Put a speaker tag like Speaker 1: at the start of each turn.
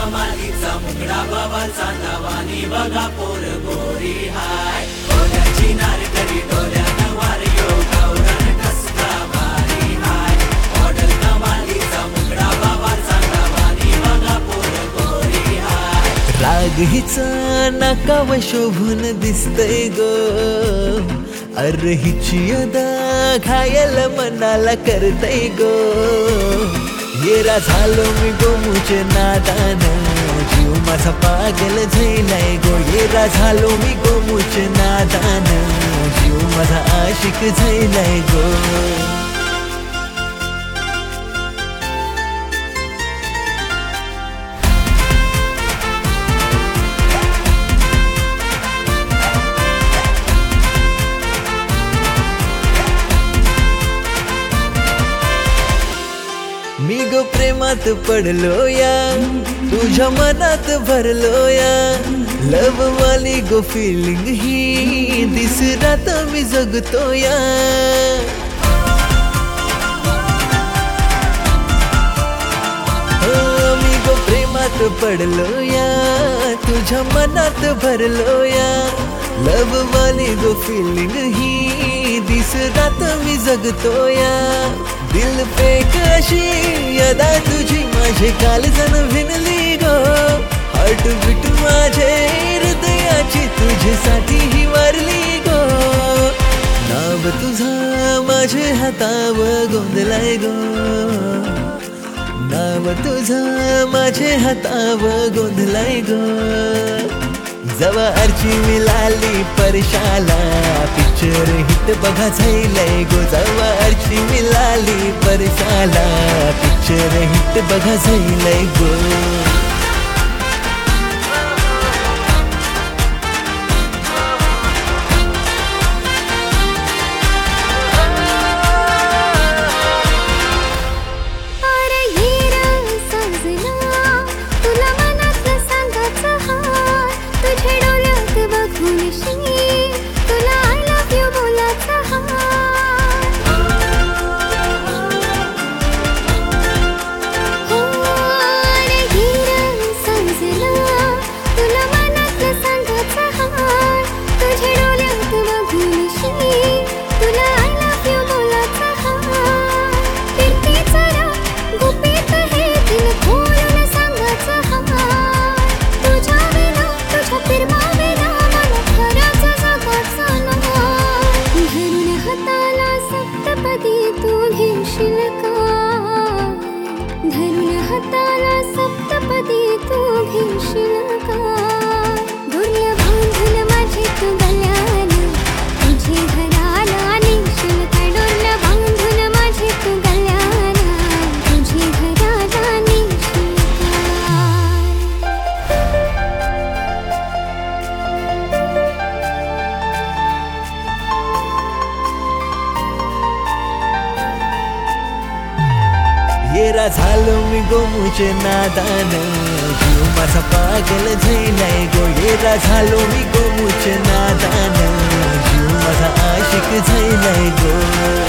Speaker 1: कमालीचा मुंगडा बाबाचा नवानी बघा पोर गोरी हाय डोल्याची नारकरी डोल्यानं वारियो गावरान कसला भारी हाय मॉडेल कमालीचा मुंगडा बाबाचा नवानी बघा पोर गोरी हाय
Speaker 2: राग हिचा नाकाव शोभून दिसतय गो अरे हिची अदा घायल मनाला करतय गो येरा झालो मी गोमुचे नादान जीव माझा पागल झालाय गो येरा झालो मी गोमुचे नादान जीव माझा आशिक झालाय गो मी गो प्रेमात पडलो या तुझ्या मनात भरलो या लव वाली गो फिलिंग ही दिस रात मी जगतो या मी गो प्रेमात पडलो या तुझ्या मनात भरलो या लव वाली गो फिलिंग ही दिस रात मी जगतो या दिल पे कशी अदा तुझी माझे कालजन भिनली गो हार्ट बीट माझे हृदयाची तुझ्यासाठी ही वारली गो नाव तुझा माझे हाताव गोंधलाय गो नाव तुझा माझे हाताव गोंधलाय गो जवा अर्ची मिळाली परशाला पिक्चर हिट बघा झालंय गो जवा अर्ची मिळाली परशाला पिक्चर हिट बघा झालंय गो
Speaker 3: धरून हाताला सप्तपदी तू घेशील का दुर्य बांधून माझे तू गल्याला तुझे घराला नेशील का दुर्य बांधून माझे तू गल्याला तुझे घराला नेशील
Speaker 2: येरा झालो मी गोमुचे नादान जीव माझा पागल झालाय गो येरा झालो मी गोमुचे नादान जीव माझा आशिक झालाय गो